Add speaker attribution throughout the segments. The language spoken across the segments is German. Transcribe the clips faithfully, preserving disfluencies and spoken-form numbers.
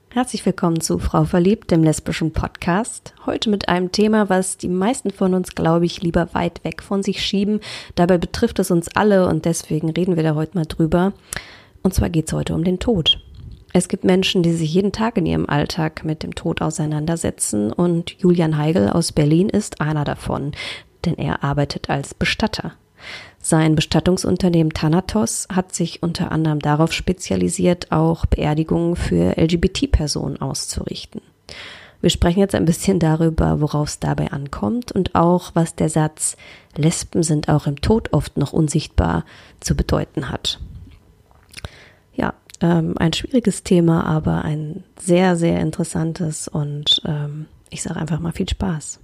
Speaker 1: Herzlich willkommen zu Frau Verliebt, dem lesbischen Podcast. Heute mit einem Thema, was die meisten von uns, glaube ich, lieber weit weg von sich schieben. Dabei betrifft es uns alle und deswegen reden wir da heute mal drüber. Und zwar geht es heute um den Tod. Es gibt Menschen, die sich jeden Tag in ihrem Alltag mit dem Tod auseinandersetzen und Julian Heigl aus Berlin ist einer davon, denn er arbeitet als Bestatter. Sein Bestattungsunternehmen Thanatos hat sich unter anderem darauf spezialisiert, auch Beerdigungen für L G B T-Personen auszurichten. Wir sprechen jetzt ein bisschen darüber, worauf es dabei ankommt und auch, was der Satz „Lesben sind auch im Tod oft noch unsichtbar" zu bedeuten hat. Ja, ähm, ein schwieriges Thema, aber ein sehr, sehr interessantes und ähm, ich sage einfach mal viel Spaß.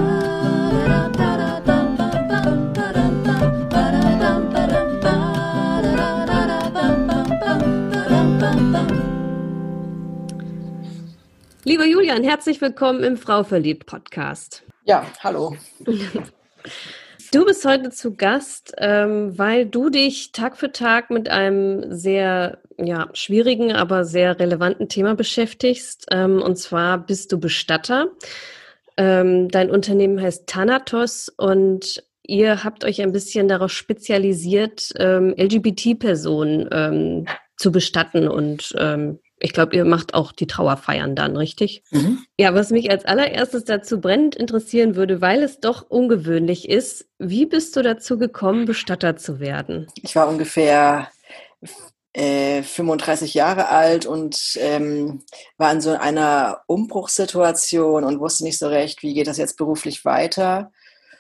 Speaker 1: Lieber Julian, herzlich willkommen im Frau Verliebt Podcast.
Speaker 2: Ja, hallo.
Speaker 1: Du bist heute zu Gast, ähm, weil du dich Tag für Tag mit einem sehr ja, schwierigen, aber sehr relevanten Thema beschäftigst. Ähm, und zwar bist du Bestatter. Ähm, dein Unternehmen heißt Thanatos und ihr habt euch ein bisschen darauf spezialisiert, ähm, L G B T-Personen ähm, zu bestatten und ähm, ich glaube, ihr macht auch die Trauerfeiern dann, richtig? Mhm. Ja, was mich als allererstes dazu brennend interessieren würde, weil es doch ungewöhnlich ist, wie bist du dazu gekommen, Bestatter zu werden?
Speaker 2: Ich war ungefähr äh, fünfunddreißig Jahre alt und ähm, war in so einer Umbruchssituation und wusste nicht so recht, wie geht das jetzt beruflich weiter.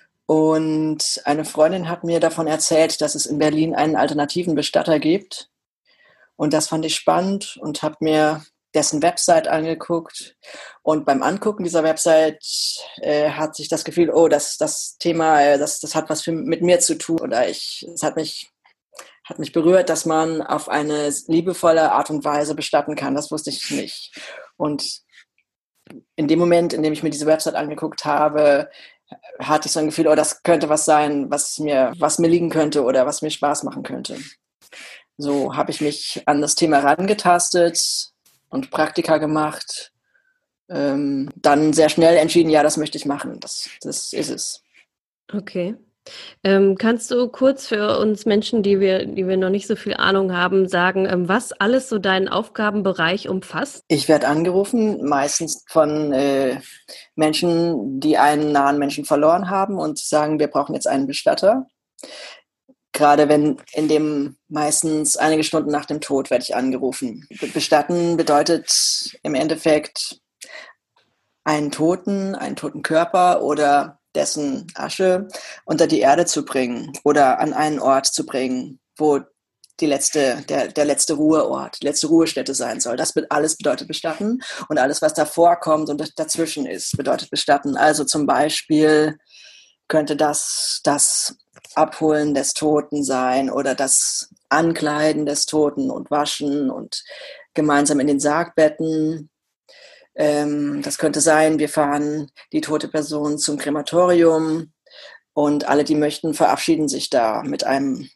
Speaker 2: Und eine Freundin hat mir davon erzählt, dass es in Berlin einen alternativen Bestatter gibt. Und das fand ich spannend und habe mir dessen Website angeguckt. Und beim Angucken dieser Website äh, hat sich das Gefühl, oh, das, das Thema, äh, das, das hat was für, mit mir zu tun. Oder ich, es hat mich, hat mich berührt, dass man auf eine liebevolle Art und Weise bestatten kann. Das wusste ich nicht. Und in dem Moment, in dem ich mir diese Website angeguckt habe, hatte ich so ein Gefühl, oh, das könnte was sein, was mir, was mir liegen könnte oder was mir Spaß machen könnte. So habe ich mich an das Thema herangetastet und Praktika gemacht. Ähm, dann sehr schnell entschieden, ja, das möchte ich machen. Das, das ist es.
Speaker 1: Okay. Ähm, kannst du kurz für uns Menschen, die wir, die wir noch nicht so viel Ahnung haben, sagen, ähm, was alles so deinen Aufgabenbereich umfasst?
Speaker 2: Ich werde angerufen, meistens von äh, Menschen, die einen nahen Menschen verloren haben und sagen, wir brauchen jetzt einen Bestatter. Gerade wenn in dem meistens einige Stunden nach dem Tod werde ich angerufen. Bestatten bedeutet im Endeffekt einen Toten, einen toten Körper oder dessen Asche unter die Erde zu bringen oder an einen Ort zu bringen, wo die letzte, der, der letzte Ruheort, die letzte Ruhestätte sein soll. Das alles bedeutet Bestatten und alles, was davor kommt und dazwischen ist, bedeutet Bestatten. Also zum Beispiel könnte das das Abholen des Toten sein oder das Ankleiden des Toten und Waschen und gemeinsam in den Sarg betten. Ähm, das könnte sein, wir fahren die tote Person zum Krematorium und alle, die möchten, verabschieden sich da mit einem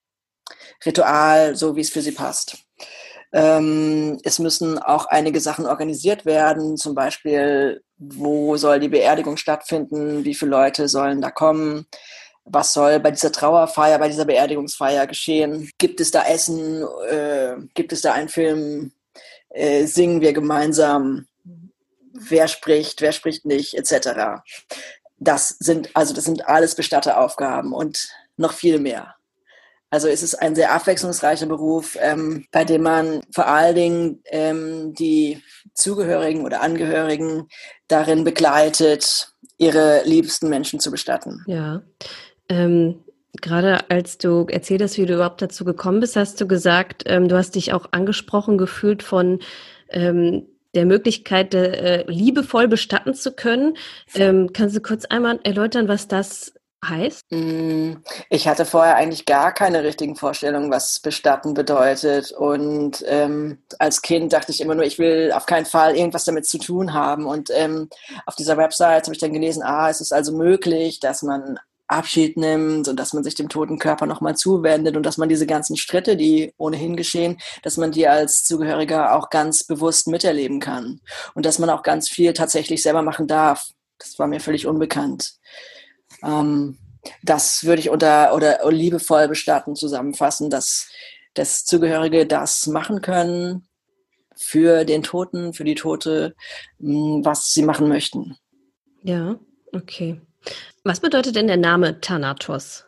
Speaker 2: Ritual, so wie es für sie passt. Ähm, es müssen auch einige Sachen organisiert werden, zum Beispiel, wo soll die Beerdigung stattfinden, wie viele Leute sollen da kommen, was soll bei dieser Trauerfeier, bei dieser Beerdigungsfeier geschehen, gibt es da Essen, äh, gibt es da einen Film, äh, singen wir gemeinsam, wer spricht, wer spricht nicht, et cetera. Das sind, also das sind alles Bestatteraufgaben und noch viel mehr. Also es ist ein sehr abwechslungsreicher Beruf, ähm, bei dem man vor allen Dingen ähm, die Zugehörigen oder Angehörigen darin begleitet, ihre liebsten Menschen zu bestatten.
Speaker 1: Ja, ähm, gerade als du erzählt hast, wie du überhaupt dazu gekommen bist, hast du gesagt, ähm, du hast dich auch angesprochen gefühlt von ähm, der Möglichkeit, äh, liebevoll bestatten zu können. Ähm, kannst du kurz einmal erläutern, was das heißt?
Speaker 2: Ich hatte vorher eigentlich gar keine richtigen Vorstellungen, was Bestatten bedeutet. Und ähm, als Kind dachte ich immer nur, ich will auf keinen Fall irgendwas damit zu tun haben. Und ähm, auf dieser Website habe ich dann gelesen, ah, es ist also möglich, dass man Abschied nimmt und dass man sich dem toten Körper nochmal zuwendet und dass man diese ganzen Schritte, die ohnehin geschehen, dass man die als Zugehöriger auch ganz bewusst miterleben kann und dass man auch ganz viel tatsächlich selber machen darf. Das war mir völlig unbekannt. Ähm, das würde ich unter oder liebevoll bestatten zusammenfassen, dass, dass Zugehörige das machen können für den Toten, für die Tote, was sie machen möchten.
Speaker 1: Ja, okay. Was bedeutet denn der Name Thanatos?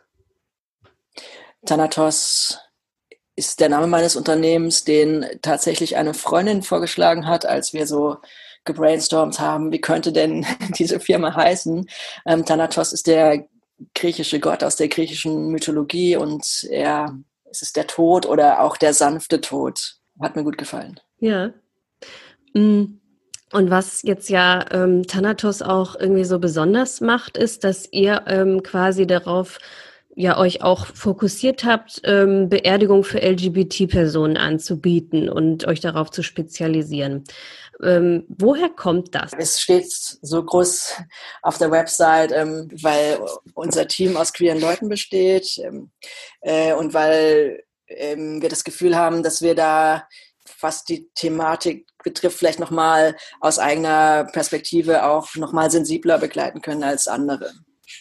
Speaker 2: Thanatos ist der Name meines Unternehmens, den tatsächlich eine Freundin vorgeschlagen hat, als wir so gebrainstormt haben, wie könnte denn diese Firma heißen. Ähm, Thanatos ist der griechische Gott aus der griechischen Mythologie und er, es ist der Tod oder auch der sanfte Tod. Hat mir gut gefallen.
Speaker 1: Ja. Mm. Und was jetzt ja ähm, Thanatos auch irgendwie so besonders macht, ist, dass ihr ähm, quasi darauf ja euch auch fokussiert habt, ähm, Beerdigung für L G B T-Personen anzubieten und euch darauf zu spezialisieren. Ähm, woher kommt das?
Speaker 2: Es steht so groß auf der Website, ähm, weil unser Team aus queeren Leuten besteht ähm, äh, und weil ähm, wir das Gefühl haben, dass wir da, was die Thematik betrifft, vielleicht nochmal aus eigener Perspektive auch nochmal sensibler begleiten können als andere.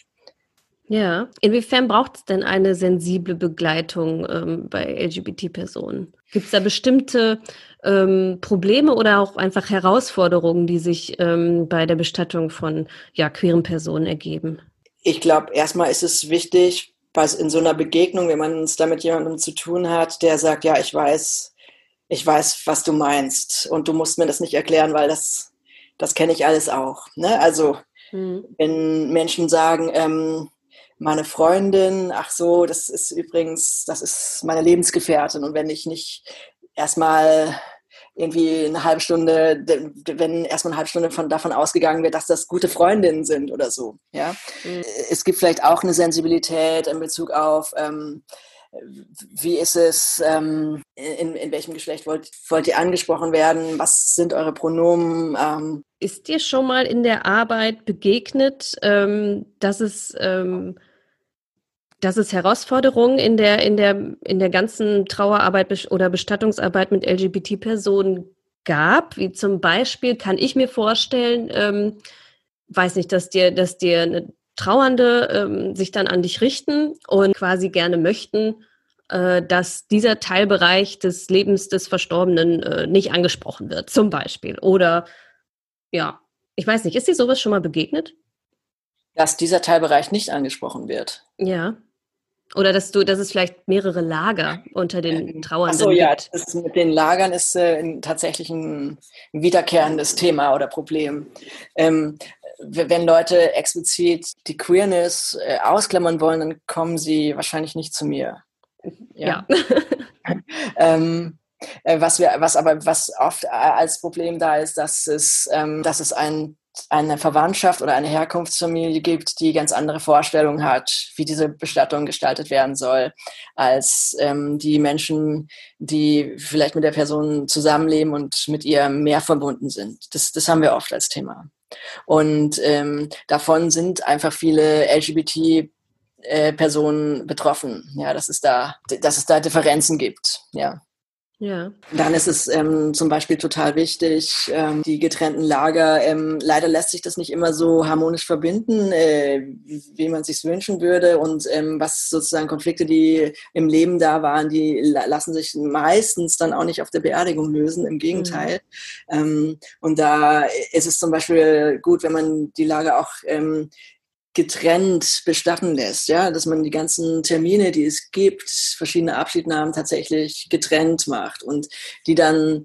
Speaker 1: Ja, inwiefern braucht es denn eine sensible Begleitung ähm, bei L G B T-Personen? Gibt es da bestimmte ähm, Probleme oder auch einfach Herausforderungen, die sich ähm, bei der Bestattung von ja, queeren Personen ergeben?
Speaker 2: Ich glaube, erstmal ist es wichtig, was in so einer Begegnung, wenn man es da mit jemandem zu tun hat, der sagt, ja, ich weiß, ich weiß, was du meinst und du musst mir das nicht erklären, weil das, das kenne ich alles auch. Ne? Also hm. wenn Menschen sagen, ähm, meine Freundin, ach so, das ist übrigens, das ist meine Lebensgefährtin. Und wenn ich nicht erstmal irgendwie eine halbe Stunde, wenn erstmal eine halbe Stunde von, davon ausgegangen wird, dass das gute Freundinnen sind oder so. Ja? Mhm. Es gibt vielleicht auch eine Sensibilität in Bezug auf, ähm, wie ist es, ähm, in, in welchem Geschlecht wollt, wollt ihr angesprochen werden, was sind eure Pronomen? Ähm.
Speaker 1: Ist dir schon mal in der Arbeit begegnet, ähm, dass es... Ähm dass es Herausforderungen in der, in der, in der ganzen Trauerarbeit oder Bestattungsarbeit mit L G B T-Personen gab? Wie zum Beispiel kann ich mir vorstellen, ähm, weiß nicht, dass dir, dass dir eine Trauernde ähm, sich dann an dich richten und quasi gerne möchten, äh, dass dieser Teilbereich des Lebens des Verstorbenen äh, nicht angesprochen wird, zum Beispiel. Oder, ja, ich weiß nicht, ist dir sowas schon mal begegnet?
Speaker 2: Dass dieser Teilbereich nicht angesprochen wird?
Speaker 1: Ja. Oder dass du, dass es vielleicht mehrere Lager unter den Trauernden
Speaker 2: Ach so, ja,
Speaker 1: gibt.
Speaker 2: das mit den Lagern ist äh, tatsächlich ein wiederkehrendes Thema oder Problem. Ähm, wenn Leute explizit die Queerness äh, ausklammern wollen, dann kommen sie wahrscheinlich nicht zu mir. Ja. ja. ähm, was wir, was aber was oft als Problem da ist, dass es, ähm, dass es ein eine Verwandtschaft oder eine Herkunftsfamilie gibt, die ganz andere Vorstellungen hat, wie diese Bestattung gestaltet werden soll, als ähm, die Menschen, die vielleicht mit der Person zusammenleben und mit ihr mehr verbunden sind. Das, das haben wir oft als Thema. Und ähm, davon sind einfach viele L G B T-Personen betroffen. Ja, dass es da, dass es da Differenzen gibt. Ja.
Speaker 1: Ja.
Speaker 2: Dann ist es ähm, zum Beispiel total wichtig, ähm, die getrennten Lager. Ähm, leider lässt sich das nicht immer so harmonisch verbinden, äh, wie man es sich wünschen würde. Und ähm, was sozusagen Konflikte, die im Leben da waren, die lassen sich meistens dann auch nicht auf der Beerdigung lösen. Im Gegenteil. Mhm. Ähm, und da ist es zum Beispiel gut, wenn man die Lager auch ähm, getrennt bestatten lässt, ja, dass man die ganzen Termine, die es gibt, verschiedene Abschiednahmen tatsächlich getrennt macht und die dann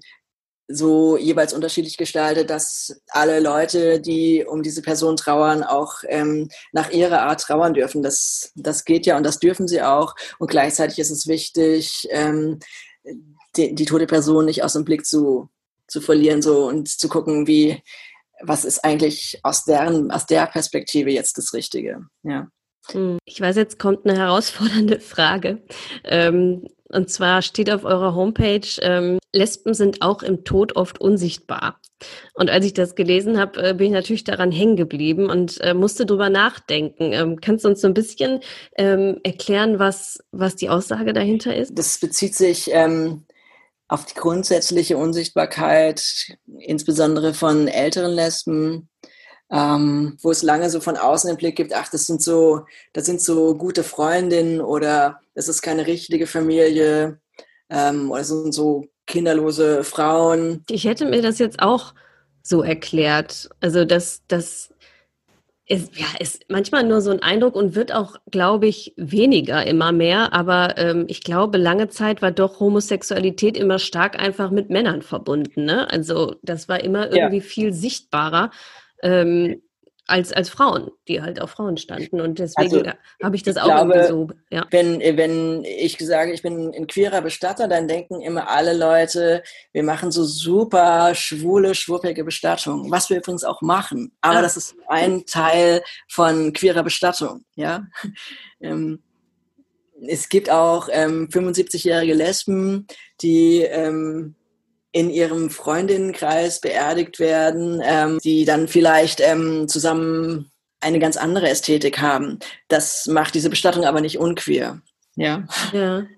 Speaker 2: so jeweils unterschiedlich gestaltet, dass alle Leute, die um diese Person trauern, auch ähm, nach ihrer Art trauern dürfen. Das, das geht ja und das dürfen sie auch. Und gleichzeitig ist es wichtig, ähm, die, die tote Person nicht aus dem Blick zu, zu verlieren so und zu gucken, wie was ist eigentlich aus deren, aus der Perspektive jetzt das Richtige, ja.
Speaker 1: Ich weiß, jetzt kommt eine herausfordernde Frage. Ähm, Und zwar steht auf eurer Homepage, ähm, Lesben sind auch im Tod oft unsichtbar. Und als ich das gelesen habe, äh, bin ich natürlich daran hängen geblieben und äh, musste drüber nachdenken. Ähm, kannst du uns so ein bisschen ähm, erklären, was, was die Aussage dahinter ist?
Speaker 2: Das bezieht sich ähm, auf die grundsätzliche Unsichtbarkeit, insbesondere von älteren Lesben, ähm, wo es lange so von außen den Blick gibt, ach, das sind so, das sind so gute Freundinnen oder das ist keine richtige Familie ähm, oder das sind so kinderlose Frauen.
Speaker 1: Ich hätte mir das jetzt auch so erklärt. Also das, das ist, ja, ist manchmal nur so ein Eindruck und wird auch, glaube ich, weniger immer mehr. Aber ähm, ich glaube, lange Zeit war doch Homosexualität immer stark einfach mit Männern verbunden. Ne? Also das war immer irgendwie
Speaker 2: Ja.
Speaker 1: viel sichtbarer. Ähm, als, als Frauen, die halt auf Frauen standen. Und deswegen
Speaker 2: Also
Speaker 1: habe ich das
Speaker 2: ich
Speaker 1: auch irgendwie
Speaker 2: glaube,
Speaker 1: so, ja.
Speaker 2: wenn, wenn ich sage, ich bin ein queerer Bestatter, dann denken immer alle Leute, wir machen so super schwule, schwuppige Bestattungen, was wir übrigens auch machen. Aber
Speaker 1: Ah.
Speaker 2: das ist ein Teil von queerer Bestattung, ja. Ähm, es gibt auch ähm, fünfundsiebzigjährige Lesben, die ähm, in ihrem Freundinnenkreis beerdigt werden, ähm, die dann vielleicht ähm, zusammen eine ganz andere Ästhetik haben. Das macht diese Bestattung aber nicht unqueer. Ja.
Speaker 1: Ja.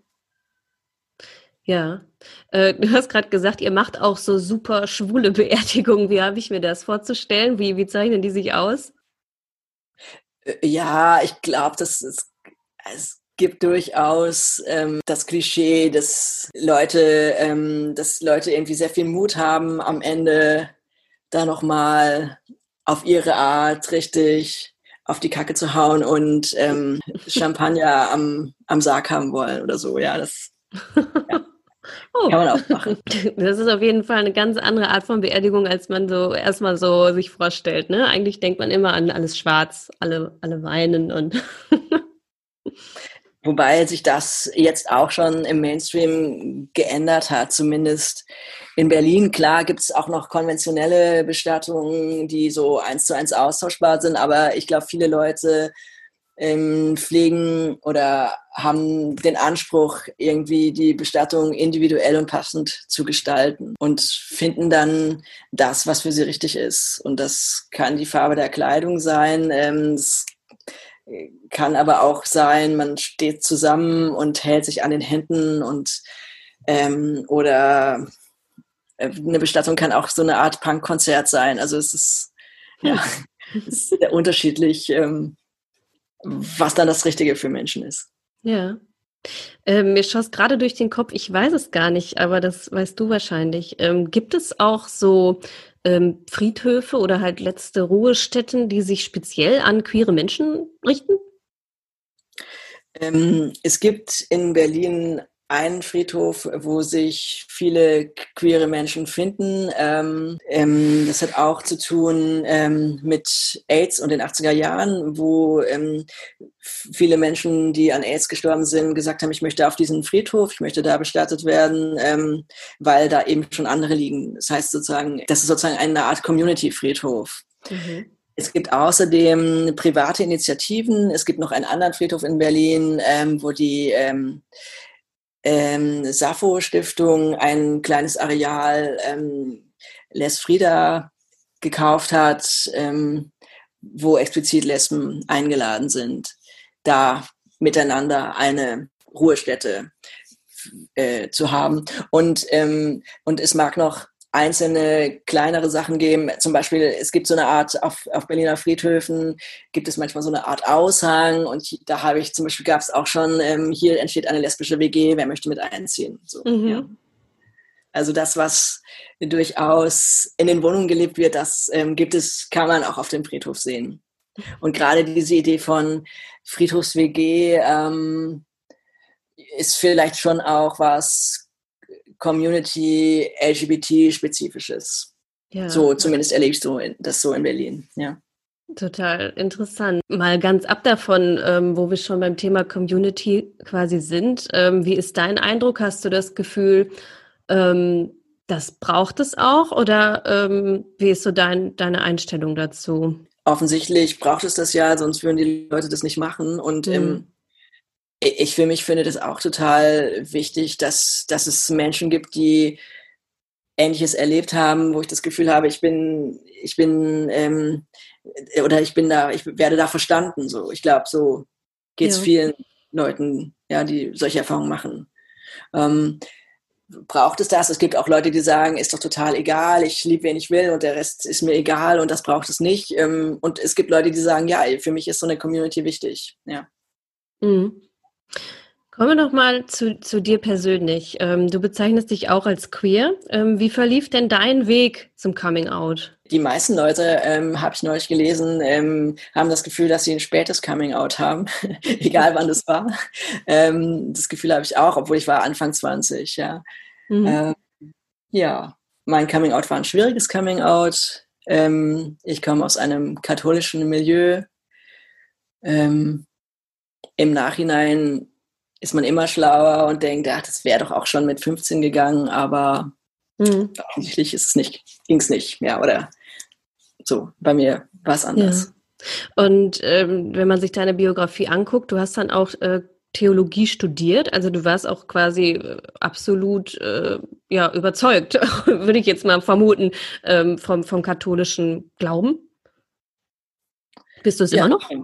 Speaker 1: Ja. Äh, du hast gerade gesagt, ihr macht auch so super schwule Beerdigungen. Wie habe ich mir das vorzustellen? Wie, wie zeichnen die sich aus?
Speaker 2: Ja, ich glaube, das ist, es gibt durchaus ähm, das Klischee, dass Leute, ähm, dass Leute irgendwie sehr viel Mut haben, am Ende da nochmal auf ihre Art richtig auf die Kacke zu hauen und ähm, Champagner am, am Sarg haben wollen oder so. Ja, das ja,
Speaker 1: Oh,
Speaker 2: kann man auch machen.
Speaker 1: das ist auf jeden Fall eine ganz andere Art von Beerdigung, als man so erstmal so sich vorstellt, ne? Eigentlich denkt man immer an alles schwarz, alle, alle weinen und
Speaker 2: Wobei sich das jetzt auch schon im Mainstream geändert hat, zumindest in Berlin. Klar gibt es auch noch konventionelle Bestattungen, die so eins zu eins austauschbar sind, aber ich glaube, viele Leute ähm, pflegen oder haben den Anspruch, irgendwie die Bestattung individuell und passend zu gestalten und finden dann das, was für sie richtig ist. Und das kann die Farbe der Kleidung sein, ähm, das kann aber auch sein, man steht zusammen und hält sich an den Händen und ähm, oder eine Bestattung kann auch so eine Art Punkkonzert sein. Also es ist ja es ist sehr unterschiedlich, ähm, was dann das Richtige für Menschen ist.
Speaker 1: ja. Ähm, mir schoss gerade durch den Kopf, ich weiß es gar nicht, aber das weißt du wahrscheinlich. Ähm, gibt es auch so ähm, Friedhöfe oder halt letzte Ruhestätten, die sich speziell an queere Menschen richten?
Speaker 2: Ähm, es gibt in Berlin einen Friedhof, wo sich viele queere Menschen finden. Ähm, ähm, das hat auch zu tun ähm, mit AIDS und den achtziger Jahren, wo ähm, viele Menschen, die an AIDS gestorben sind, gesagt haben, ich möchte auf diesen Friedhof, ich möchte da bestattet werden, ähm, weil da eben schon andere liegen. Das heißt sozusagen, das ist sozusagen eine Art Community-Friedhof.
Speaker 1: Mhm.
Speaker 2: Es gibt außerdem private Initiativen. Es gibt noch einen anderen Friedhof in Berlin, ähm, wo die ähm, ähm, Sappho-Stiftung ein kleines Areal ähm, Les Frida gekauft hat, ähm, wo explizit Lesben eingeladen sind, da miteinander eine Ruhestätte äh, zu haben. Und, ähm, und es mag noch einzelne kleinere Sachen geben. Zum Beispiel, es gibt so eine Art, auf, auf Berliner Friedhöfen gibt es manchmal so eine Art Aushang und da habe ich zum Beispiel, gab es auch schon, ähm, hier entsteht eine lesbische W G, wer möchte mit einziehen? So, ja.
Speaker 1: Mhm.
Speaker 2: Also das, was durchaus in den Wohnungen gelebt wird, das ähm, gibt es, kann man auch auf dem Friedhof sehen. Und gerade diese Idee von Friedhofs-W G ähm, ist vielleicht schon auch was Community L G B T-spezifisches.
Speaker 1: Ja,
Speaker 2: So, zumindest erlebe ich so in, das so in Berlin, ja.
Speaker 1: total interessant. Mal ganz ab davon, ähm, wo wir schon beim Thema Community quasi sind. Ähm, wie ist dein Eindruck? Hast du das Gefühl, ähm, das braucht es auch? Oder ähm, wie ist so dein, deine Einstellung dazu?
Speaker 2: Offensichtlich braucht es das ja, sonst würden die Leute das nicht machen. Und
Speaker 1: Hm.
Speaker 2: ähm, Ich für mich finde das auch total wichtig, dass, dass es Menschen gibt, die Ähnliches erlebt haben, wo ich das Gefühl habe, ich bin, ich bin, ähm, oder ich bin da, ich werde da verstanden. So, ich glaube, so geht es
Speaker 1: Ja.
Speaker 2: vielen Leuten, ja, die solche Erfahrungen machen. Ähm, braucht es das? Es gibt auch Leute, die sagen, ist doch total egal, ich liebe, wen ich will und der Rest ist mir egal und das braucht es nicht. Ähm, und es gibt Leute, die sagen, ja, für mich ist so eine Community wichtig. Ja.
Speaker 1: Mhm. Kommen wir doch mal zu, zu dir persönlich. Ähm, du bezeichnest dich auch als queer. Ähm, wie verlief denn dein Weg zum Coming Out?
Speaker 2: Die meisten Leute, ähm, habe ich neulich gelesen, ähm, haben das Gefühl, dass sie ein spätes Coming Out haben, egal wann das war. Ähm, das Gefühl habe ich auch, obwohl ich war Anfang zwanzig. Ja,
Speaker 1: Mhm.
Speaker 2: ähm, ja. Mein Coming Out war ein schwieriges Coming Out. Ähm, ich komme aus einem katholischen Milieu. Ähm, Im Nachhinein ist man immer schlauer und denkt, ach, das wäre doch auch schon mit fünfzehn gegangen, aber
Speaker 1: Mhm.
Speaker 2: offensichtlich ist es nicht, ging es nicht, ja, oder so. Bei mir war es
Speaker 1: Ja.
Speaker 2: anders.
Speaker 1: Und ähm, wenn man sich deine Biografie anguckt, du hast dann auch äh, Theologie studiert, also du warst auch quasi äh, absolut äh, ja, überzeugt, würde ich jetzt mal vermuten, ähm, vom, vom katholischen Glauben. Bist du es immer
Speaker 2: Ja,
Speaker 1: noch?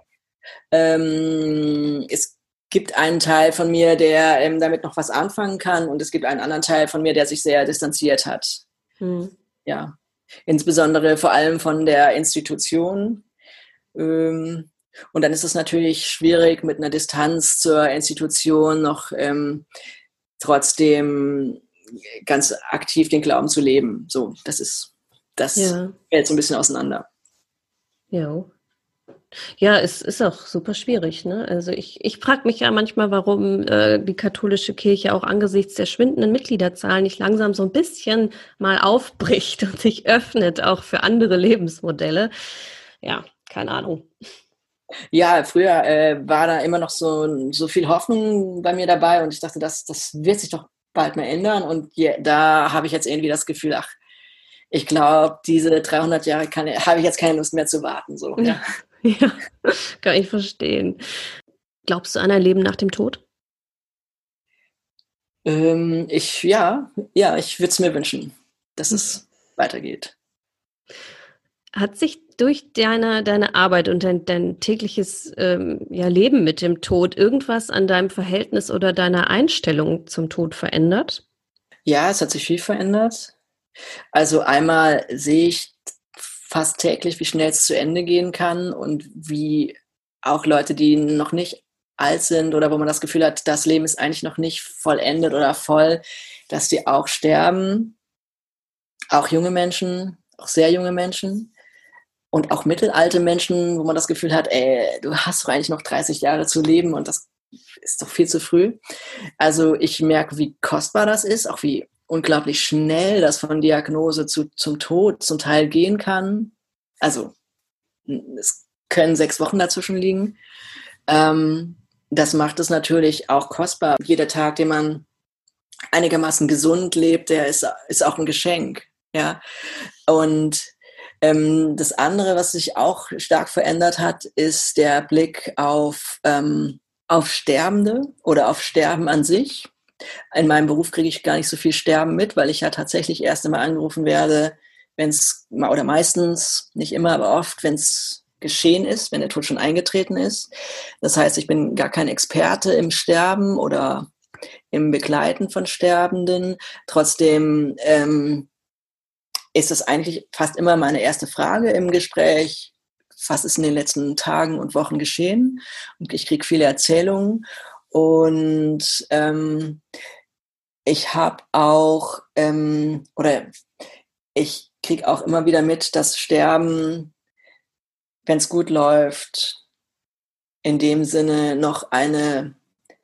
Speaker 2: ähm, es gibt einen Teil von mir, der ähm, damit noch was anfangen kann und es gibt einen anderen Teil von mir, der sich sehr distanziert hat.
Speaker 1: Hm.
Speaker 2: Ja, insbesondere vor allem von der Institution. Ähm, und dann ist es natürlich schwierig, mit einer Distanz zur Institution noch ähm, trotzdem ganz aktiv den Glauben zu leben. So, das ist, das
Speaker 1: Ja,
Speaker 2: fällt so ein bisschen auseinander.
Speaker 1: ja. Ja, es ist auch super schwierig, ne? Also ich, ich frage mich ja manchmal, warum äh, die katholische Kirche auch angesichts der schwindenden Mitgliederzahlen nicht langsam so ein bisschen mal aufbricht und sich öffnet, auch für andere Lebensmodelle. Ja, keine Ahnung.
Speaker 2: Ja, früher äh, war da immer noch so, so viel Hoffnung bei mir dabei und ich dachte, das, das wird sich doch bald mal ändern. Und je, da habe ich jetzt irgendwie das Gefühl, ach, ich glaube, diese dreihundert Jahre kann, habe ich jetzt keine Lust mehr zu warten. So,
Speaker 1: Ja,
Speaker 2: ja.
Speaker 1: ja, kann ich verstehen. Glaubst du an ein Leben nach dem Tod?
Speaker 2: Ähm, ich, ja, ja, ich würde es mir wünschen, dass
Speaker 1: Hm.
Speaker 2: es weitergeht.
Speaker 1: Hat sich durch deine, deine Arbeit und dein, dein tägliches ähm, ja, Leben mit dem Tod irgendwas an deinem Verhältnis oder deiner Einstellung zum Tod verändert?
Speaker 2: Ja, es hat sich viel verändert. Also einmal sehe ich fast täglich, wie schnell es zu Ende gehen kann und wie auch Leute, die noch nicht alt sind oder wo man das Gefühl hat, das Leben ist eigentlich noch nicht vollendet oder voll, dass die auch sterben. Auch junge Menschen, auch sehr junge Menschen und auch mittelalte Menschen, wo man das Gefühl hat, ey, du hast doch eigentlich noch dreißig Jahre zu leben und das ist doch viel zu früh. Also ich merke, wie kostbar das ist, auch wie unglaublich schnell das von Diagnose zu, zum Tod zum Teil gehen kann. Also es können sechs Wochen dazwischen liegen. Ähm, das macht es natürlich auch kostbar. Jeder Tag, den man einigermaßen gesund lebt, der ist, ist auch ein Geschenk. Ja? Und ähm, das andere, was sich auch stark verändert hat, ist der Blick auf, ähm, auf Sterbende oder auf Sterben an sich. In meinem Beruf kriege ich gar nicht so viel Sterben mit, weil ich ja tatsächlich erst einmal angerufen werde, wenn es, oder meistens, nicht immer, aber oft, wenn es geschehen ist, wenn der Tod schon eingetreten ist. Das heißt, ich bin gar kein Experte im Sterben oder im Begleiten von Sterbenden. Trotzdem ähm, ist es eigentlich fast immer meine erste Frage im Gespräch. Was ist in den letzten Tagen und Wochen geschehen? Und ich kriege viele Erzählungen. Und ähm, ich habe auch, ähm, oder ich kriege auch immer wieder mit, dass Sterben, wenn es gut läuft, in dem Sinne noch eine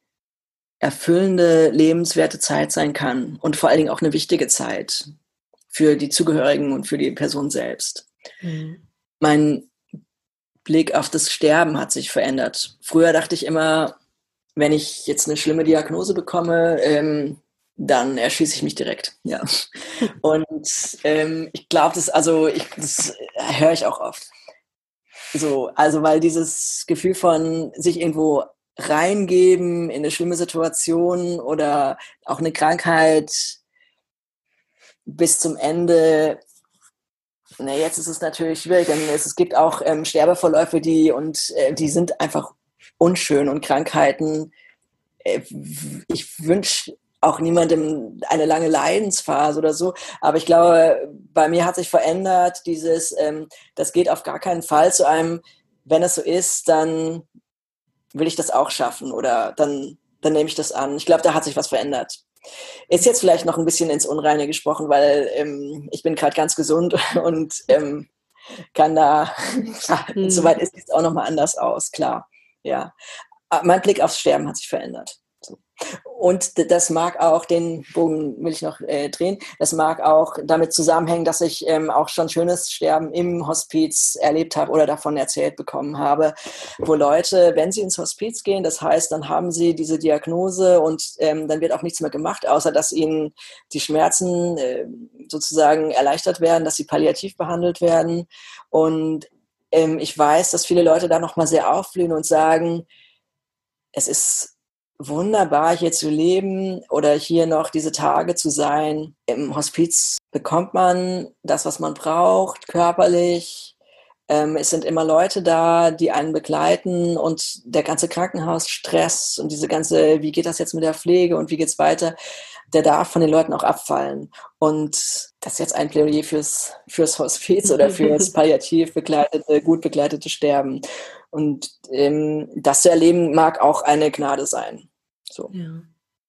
Speaker 2: erfüllende, lebenswerte Zeit sein kann und vor allen Dingen auch eine wichtige Zeit für die Zugehörigen und für die Person selbst.
Speaker 1: Mhm.
Speaker 2: Mein Blick auf das Sterben hat sich verändert. Früher dachte ich immer, wenn ich jetzt eine schlimme Diagnose bekomme, ähm, dann erschieße ich mich direkt. Ja. Und ähm, ich glaube, das, also ich, das höre ich auch oft. So, also weil dieses Gefühl von sich irgendwo reingeben in eine schlimme Situation oder auch eine Krankheit bis zum Ende. Na, jetzt ist es natürlich schwierig, denn es, es gibt auch ähm, Sterbeverläufe, die und äh, die sind einfach unschön und Krankheiten. Äh, ich wünsche auch niemandem eine lange Leidensphase oder so, aber ich glaube, bei mir hat sich verändert dieses, ähm, das geht auf gar keinen Fall zu einem, wenn es so ist, dann will ich das auch schaffen oder dann, dann nehme ich das an. Ich glaube, da hat sich was verändert. Ist jetzt vielleicht noch ein bisschen ins Unreine gesprochen, weil ähm, ich bin gerade ganz gesund und ähm, kann da,
Speaker 1: Hm.
Speaker 2: soweit ist es auch nochmal anders aus, klar. Ja. Mein Blick aufs Sterben hat sich verändert. So. Und das mag auch, den Bogen will ich noch äh, drehen, das mag auch damit zusammenhängen, dass ich ähm, auch schon schönes Sterben im Hospiz erlebt habe oder davon erzählt bekommen habe, wo Leute, wenn sie ins Hospiz gehen, das heißt, dann haben sie diese Diagnose und ähm, dann wird auch nichts mehr gemacht, außer dass ihnen die Schmerzen äh, sozusagen erleichtert werden, dass sie palliativ behandelt werden. Und ähm, ich weiß, dass viele Leute da nochmal sehr aufblühen und sagen, es ist wunderbar, hier zu leben oder hier noch diese Tage zu sein. Im Hospiz bekommt man das, was man braucht, körperlich. Ähm, es sind immer Leute da, die einen begleiten und der ganze Krankenhausstress und diese ganze, wie geht das jetzt mit der Pflege und wie geht's weiter, der darf von den Leuten auch abfallen. Und das ist jetzt ein Plädoyer fürs, fürs Hospiz oder fürs palliativ begleitete, gut begleitete Sterben. Und ähm, das zu erleben mag auch eine Gnade sein. So.
Speaker 1: Ja.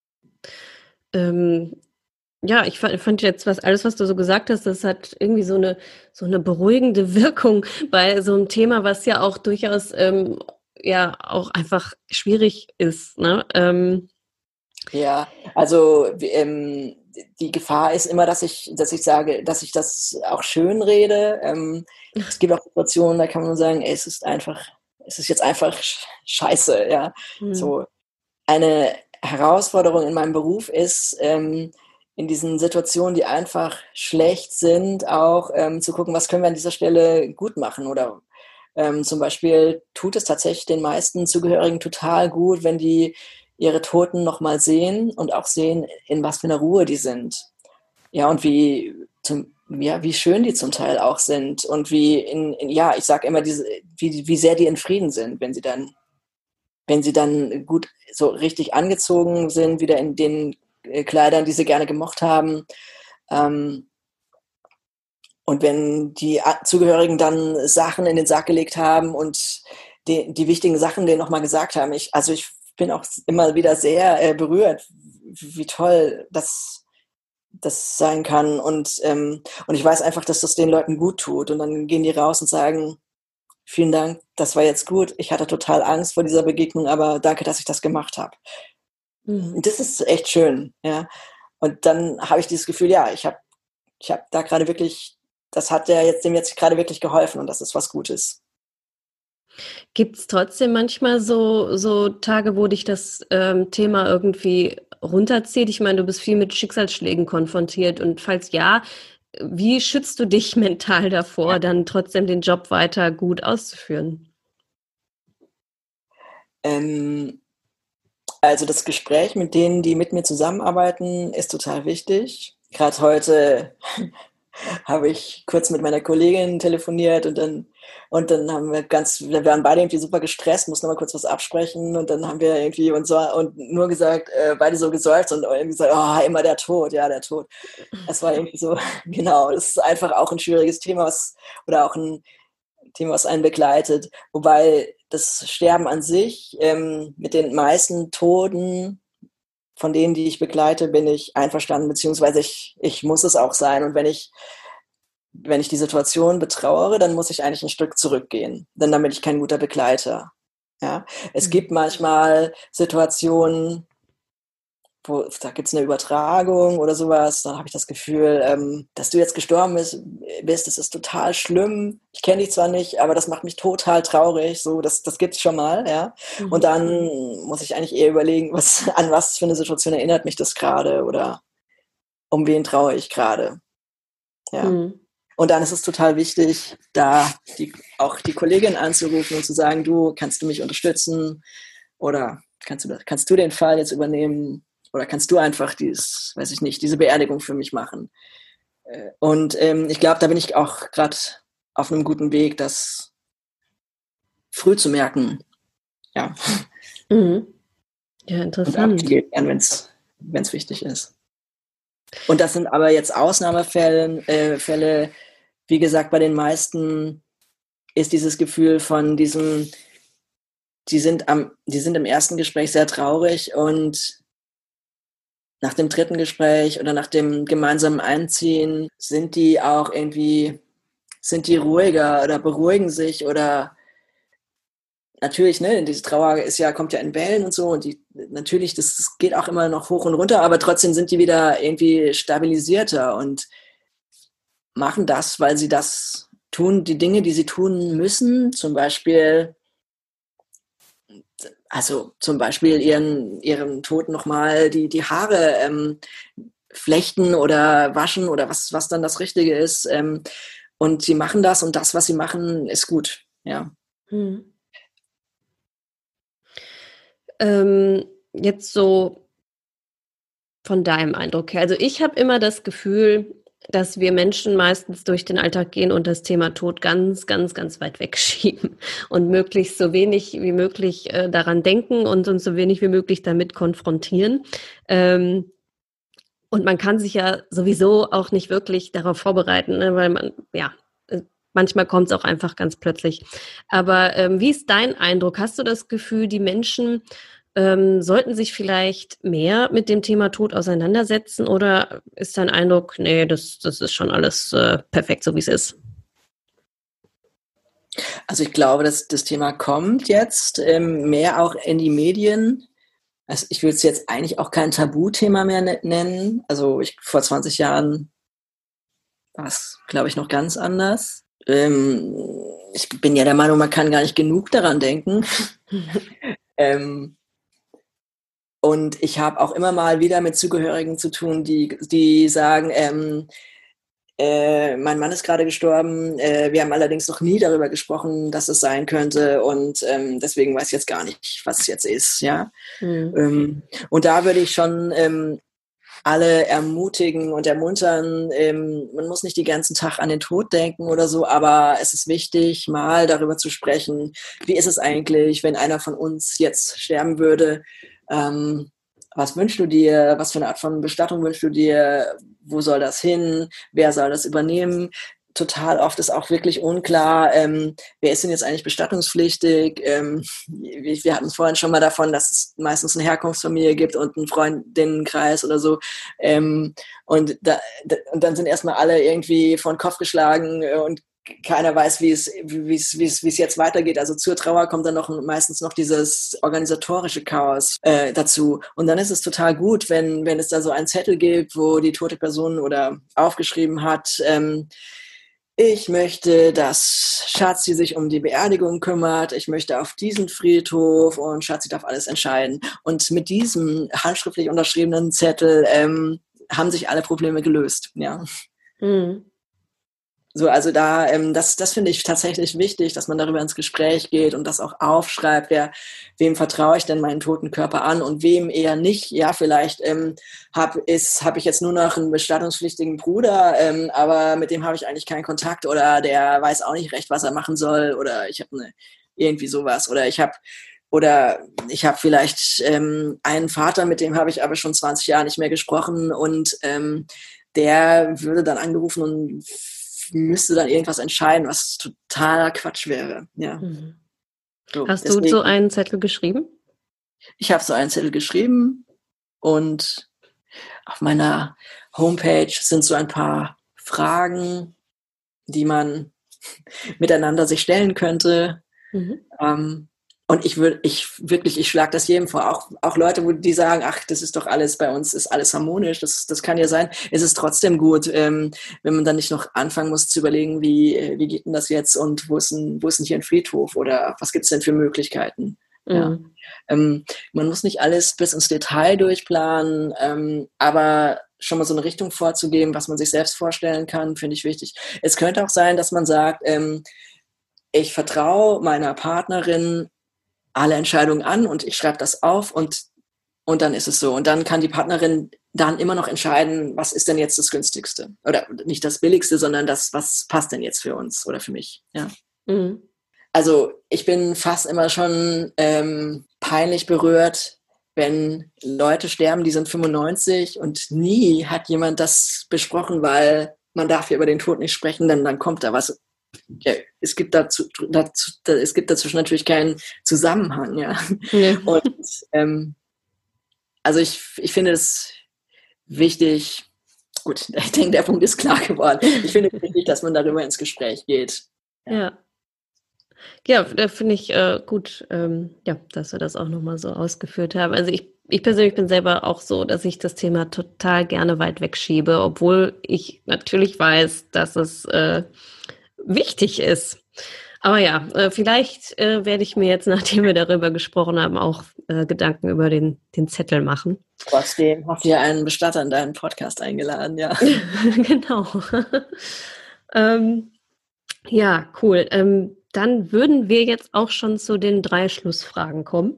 Speaker 1: Ähm, ja, ich fand, fand jetzt, was alles, was du so gesagt hast, das hat irgendwie so eine, so eine beruhigende Wirkung bei so einem Thema, was ja auch durchaus ähm, ja auch einfach schwierig ist, ne? Ähm,
Speaker 2: Ja, also ähm, die Gefahr ist immer, dass ich, dass ich sage, dass ich das auch schön rede. Ähm, es gibt auch Situationen, da kann man nur sagen, ey, es ist einfach, es ist jetzt einfach scheiße, ja.
Speaker 1: hm.
Speaker 2: So eine Herausforderung in meinem Beruf ist, ähm, in diesen Situationen, die einfach schlecht sind, auch ähm, zu gucken, was können wir an dieser Stelle gut machen oder ähm, zum Beispiel tut es tatsächlich den meisten Zugehörigen total gut, wenn die ihre Toten nochmal sehen und auch sehen, in was für einer Ruhe die sind. Ja, und wie, zum, ja, wie schön die zum Teil auch sind und wie, in, in ja, ich sage immer, diese, wie, wie sehr die in Frieden sind, wenn sie dann, wenn sie dann gut so richtig angezogen sind, wieder in den äh, Kleidern, die sie gerne gemocht haben. Ähm, und wenn die Zugehörigen dann Sachen in den Sack gelegt haben und die, die wichtigen Sachen denen nochmal gesagt haben, ich, also ich bin auch immer wieder sehr äh, berührt, wie toll das, das sein kann. Und, ähm, und ich weiß einfach, dass das den Leuten gut tut. Und dann gehen die raus und sagen, vielen Dank, das war jetzt gut. Ich hatte total Angst vor dieser Begegnung, aber danke, dass ich das gemacht habe. Mhm. Das ist echt schön. Ja. Und dann habe ich dieses Gefühl, ja, ich habe ich hab da gerade wirklich, das hat der jetzt, dem jetzt gerade wirklich geholfen und das ist was Gutes.
Speaker 1: Gibt es trotzdem manchmal so, so Tage, wo dich das ähm, Thema irgendwie runterzieht? Ich meine, du bist viel mit Schicksalsschlägen konfrontiert und falls ja, wie schützt du dich mental davor, dann trotzdem den Job weiter gut auszuführen?
Speaker 2: Ähm, also das Gespräch mit denen, die mit mir zusammenarbeiten, ist total wichtig. Gerade heute habe ich kurz mit meiner Kollegin telefoniert und dann und dann haben wir ganz, wir waren beide irgendwie super gestresst, mussten noch mal kurz was absprechen und dann haben wir irgendwie und so und nur gesagt, äh, beide so geseufzt und irgendwie gesagt, oh, immer der Tod, ja, der Tod. Das war irgendwie so, genau, das ist einfach auch ein schwieriges Thema, was, oder auch ein Thema, was einen begleitet, wobei das Sterben an sich ähm, mit den meisten Toten von denen, die ich begleite, bin ich einverstanden, beziehungsweise ich, ich muss es auch sein. Und wenn ich, wenn ich die Situation betrauere, dann muss ich eigentlich ein Stück zurückgehen, denn dann bin ich kein guter Begleiter. Ja? Es mhm. gibt manchmal Situationen, wo, da gibt es eine Übertragung oder sowas, dann habe ich das Gefühl, ähm, dass du jetzt gestorben bist, bist, das ist total schlimm. Ich kenne dich zwar nicht, aber das macht mich total traurig. So, das, das gibt es schon mal, ja. Mhm. Und dann muss ich eigentlich eher überlegen, was, an was für eine Situation erinnert mich das gerade oder um wen traue ich gerade. Ja. Mhm. Und dann ist es total wichtig, da die, auch die Kollegin anzurufen und zu sagen, du, kannst du mich unterstützen? Oder kannst du, das, kannst du den Fall jetzt übernehmen? Oder kannst du einfach dieses, weiß ich nicht, diese Beerdigung für mich machen? Und ähm, ich glaube, da bin ich auch gerade auf einem guten Weg, das früh zu merken. Ja.
Speaker 1: Mhm. Ja,
Speaker 2: Und
Speaker 1: interessant.
Speaker 2: abzugeben, wenn es wichtig ist. Und das sind aber jetzt Ausnahmefälle, äh, Fälle, wie gesagt, bei den meisten ist dieses Gefühl von diesem, die sind am, die sind im ersten Gespräch sehr traurig und nach dem dritten Gespräch oder nach dem gemeinsamen Einziehen sind die auch irgendwie, sind die ruhiger oder beruhigen sich oder natürlich, ne, diese Trauer ist ja, kommt ja in Wellen und so und die, natürlich, das, das geht auch immer noch hoch und runter, aber trotzdem sind die wieder irgendwie stabilisierter und machen das, weil sie das tun, die Dinge, die sie tun müssen, zum Beispiel, also zum Beispiel ihren, ihren Toten nochmal die, die Haare ähm, flechten oder waschen oder was, was dann das Richtige ist. Ähm, und sie machen das und das, was sie machen, ist gut. Ja.
Speaker 1: Hm. Ähm, jetzt so von deinem Eindruck her. Also ich habe immer das Gefühl, dass wir Menschen meistens durch den Alltag gehen und das Thema Tod ganz, ganz, ganz weit wegschieben und möglichst so wenig wie möglich äh, daran denken und uns so wenig wie möglich damit konfrontieren. Ähm, und man kann sich ja sowieso auch nicht wirklich darauf vorbereiten, ne, weil man, ja, äh, manchmal kommt es auch einfach ganz plötzlich. Aber ähm, wie ist dein Eindruck? Hast du das Gefühl, die Menschen ähm, sollten sich vielleicht mehr mit dem Thema Tod auseinandersetzen oder ist dein Eindruck, nee, das, das ist schon alles äh, perfekt, so wie es ist?
Speaker 2: Also ich glaube, dass das Thema kommt jetzt ähm, mehr auch in die Medien. Also ich würde es jetzt eigentlich auch kein Tabuthema mehr ne- nennen. Also ich, vor zwanzig Jahren war es, glaube ich, noch ganz anders. Ähm, ich bin ja der Meinung, man kann gar nicht genug daran denken. ähm, und ich habe auch immer mal wieder mit Zugehörigen zu tun, die, die sagen, ähm, äh, mein Mann ist gerade gestorben, äh, wir haben allerdings noch nie darüber gesprochen, dass es sein könnte und ähm, deswegen weiß ich jetzt gar nicht, was es jetzt ist. Ja?
Speaker 1: Mhm.
Speaker 2: Ähm, und da würde ich schon ähm, alle ermutigen und ermuntern, ähm, man muss nicht den ganzen Tag an den Tod denken oder so, aber es ist wichtig, mal darüber zu sprechen, wie ist es eigentlich, wenn einer von uns jetzt sterben würde, ähm, was wünschst du dir, was für eine Art von Bestattung wünschst du dir, wo soll das hin, wer soll das übernehmen? Total oft ist auch wirklich unklar, ähm, wer ist denn jetzt eigentlich bestattungspflichtig? Ähm, wir, wir hatten vorhin schon mal davon, dass es meistens eine Herkunftsfamilie gibt und einen Freundinnenkreis oder so. Ähm, und, da, da, und dann sind erstmal alle irgendwie vor den Kopf geschlagen und keiner weiß, wie es, wie es, wie es, wie es jetzt weitergeht. Also zur Trauer kommt dann noch meistens noch dieses organisatorische Chaos äh, dazu. Und dann ist es total gut, wenn, wenn es da so einen Zettel gibt, wo die tote Person oder aufgeschrieben hat, ähm, ich möchte, dass Schatzi sich um die Beerdigung kümmert. Ich möchte auf diesen Friedhof und Schatzi darf alles entscheiden. Und mit diesem handschriftlich unterschriebenen Zettel ähm, haben sich alle Probleme gelöst. Ja.
Speaker 1: Mhm.
Speaker 2: So, also da, ähm, das, das finde ich tatsächlich wichtig, dass man darüber ins Gespräch geht und das auch aufschreibt, wer, wem vertraue ich denn meinen toten Körper an und wem eher nicht. Ja, vielleicht ähm, habe hab ich jetzt nur noch einen bestattungspflichtigen Bruder, ähm, aber mit dem habe ich eigentlich keinen Kontakt oder der weiß auch nicht recht, was er machen soll oder ich habe eine irgendwie sowas oder ich habe oder ich habe vielleicht ähm, einen Vater, mit dem habe ich aber schon zwanzig Jahre nicht mehr gesprochen und ähm, der würde dann angerufen und müsste dann irgendwas entscheiden, was totaler Quatsch wäre. Ja.
Speaker 1: Mhm.
Speaker 2: So,
Speaker 1: Hast du
Speaker 2: deswegen,
Speaker 1: so einen Zettel geschrieben?
Speaker 2: ich habe so einen Zettel geschrieben und auf meiner Homepage sind so ein paar Fragen, die man miteinander sich stellen könnte.
Speaker 1: Mhm.
Speaker 2: Ähm, und ich würde, ich wirklich, ich schlage das jedem vor. Auch, auch Leute, wo die sagen, ach, das ist doch alles bei uns, ist alles harmonisch. Das, das kann ja sein. Es ist trotzdem gut, ähm, wenn man dann nicht noch anfangen muss zu überlegen, wie, wie geht denn das jetzt und wo ist denn, wo ist denn hier ein Friedhof oder was gibt es denn für Möglichkeiten? Ja.
Speaker 1: Mhm.
Speaker 2: Ähm, man muss nicht alles bis ins Detail durchplanen, ähm, aber schon mal so eine Richtung vorzugeben, was man sich selbst vorstellen kann, finde ich wichtig. Es könnte auch sein, dass man sagt, ähm, ich vertraue meiner Partnerin alle Entscheidungen an und ich schreibe das auf und, und dann ist es so. Und dann kann die Partnerin dann immer noch entscheiden, was ist denn jetzt das Günstigste? Oder nicht das Billigste, sondern das, was passt denn jetzt für uns oder für mich. Ja. Mhm. Also ich bin fast immer schon ähm, peinlich berührt, wenn Leute sterben, die sind fünfundneunzig und nie hat jemand das besprochen, weil man darf ja über den Tod nicht sprechen, dann, dann kommt da was. Ja, es gibt dazu, dazu, es gibt dazwischen natürlich keinen Zusammenhang, ja. Nee. Und ähm, also ich, ich finde es wichtig, gut, ich denke, der Punkt ist klar geworden. Ich finde es wichtig, dass man darüber ins Gespräch geht.
Speaker 1: Ja. ja. Ja, da finde ich äh, gut, ähm, ja, dass wir das auch nochmal so ausgeführt haben. Also ich, ich persönlich bin selber auch so, dass ich das Thema total gerne weit wegschiebe, obwohl ich natürlich weiß, dass es äh, wichtig ist. Aber ja, äh, vielleicht äh, werde ich mir jetzt, nachdem wir darüber gesprochen haben, auch äh, Gedanken über den, den Zettel machen.
Speaker 2: Trotzdem habt ihr einen Bestatter in deinen Podcast eingeladen, ja.
Speaker 1: Genau. ähm, ja, cool. Ähm, Dann würden wir jetzt auch schon zu den drei Schlussfragen kommen.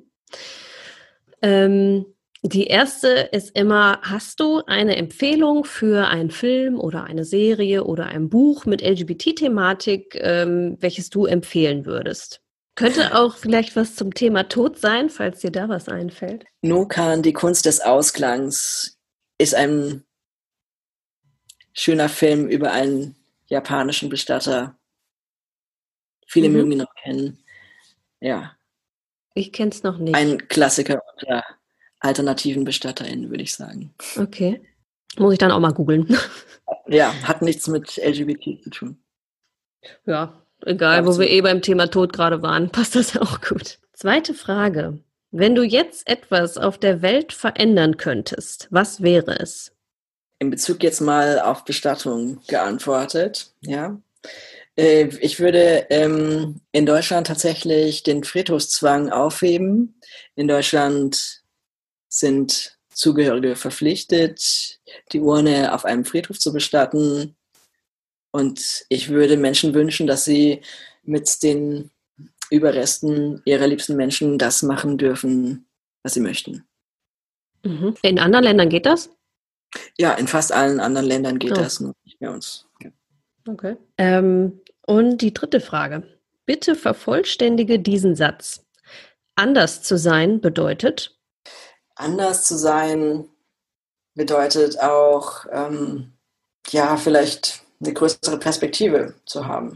Speaker 1: Ähm, die erste ist immer, hast du eine Empfehlung für einen Film oder eine Serie oder ein Buch mit L G B T-Thematik, ähm, welches du empfehlen würdest? Könnte auch vielleicht was zum Thema Tod sein, falls dir da was einfällt.
Speaker 2: Nokan, die Kunst des Ausklangs, ist ein schöner Film über einen japanischen Bestatter. Viele mhm. mögen ihn noch kennen. Ja.
Speaker 1: Ich kenne es noch nicht.
Speaker 2: Ein Klassiker unter alternativen BestatterInnen, würde ich sagen.
Speaker 1: Okay. Muss ich dann auch mal googeln.
Speaker 2: Ja, hat nichts mit L G B T zu tun.
Speaker 1: Ja, egal, wo wir eh beim Thema Tod gerade waren, passt das auch gut. Zweite Frage. Wenn du jetzt etwas auf der Welt verändern könntest, was wäre es?
Speaker 2: In Bezug jetzt mal auf Bestattung geantwortet, ja. Ich würde ähm, in Deutschland tatsächlich den Friedhofszwang aufheben. In Deutschland sind Zugehörige verpflichtet, die Urne auf einem Friedhof zu bestatten. Und ich würde Menschen wünschen, dass sie mit den Überresten ihrer liebsten Menschen das machen dürfen, was sie möchten.
Speaker 1: Mhm. In anderen Ländern geht das?
Speaker 2: Ja, in fast allen anderen Ländern geht oh. das, nur nicht bei uns. Ja.
Speaker 1: Okay. Ähm, und die dritte Frage. Bitte vervollständige diesen Satz. Anders zu sein bedeutet?
Speaker 2: Anders zu sein bedeutet auch, ähm, ja, vielleicht eine größere Perspektive zu haben.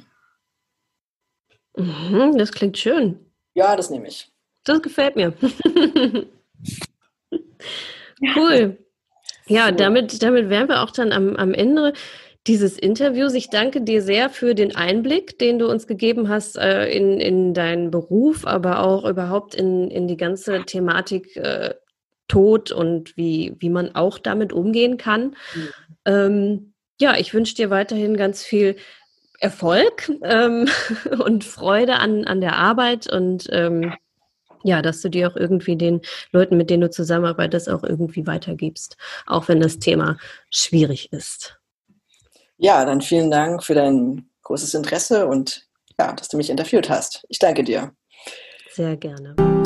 Speaker 1: Mhm, das klingt schön.
Speaker 2: Ja, das nehme ich.
Speaker 1: Das gefällt mir. Cool. Ja, damit, damit wären wir auch dann am, am Ende dieses Interviews. Ich danke dir sehr für den Einblick, den du uns gegeben hast äh, in, in deinen Beruf, aber auch überhaupt in, in die ganze Thematik äh, Tod und wie, wie man auch damit umgehen kann. Mhm. Ähm, ja, ich wünsche dir weiterhin ganz viel Erfolg ähm, und Freude an, an der Arbeit und ähm, ja, dass du dir auch irgendwie den Leuten, mit denen du zusammenarbeitest, auch irgendwie weitergibst, auch wenn das Thema schwierig ist.
Speaker 2: Ja, dann vielen Dank für dein großes Interesse und ja, dass du mich interviewt hast. Ich danke dir.
Speaker 1: Sehr gerne.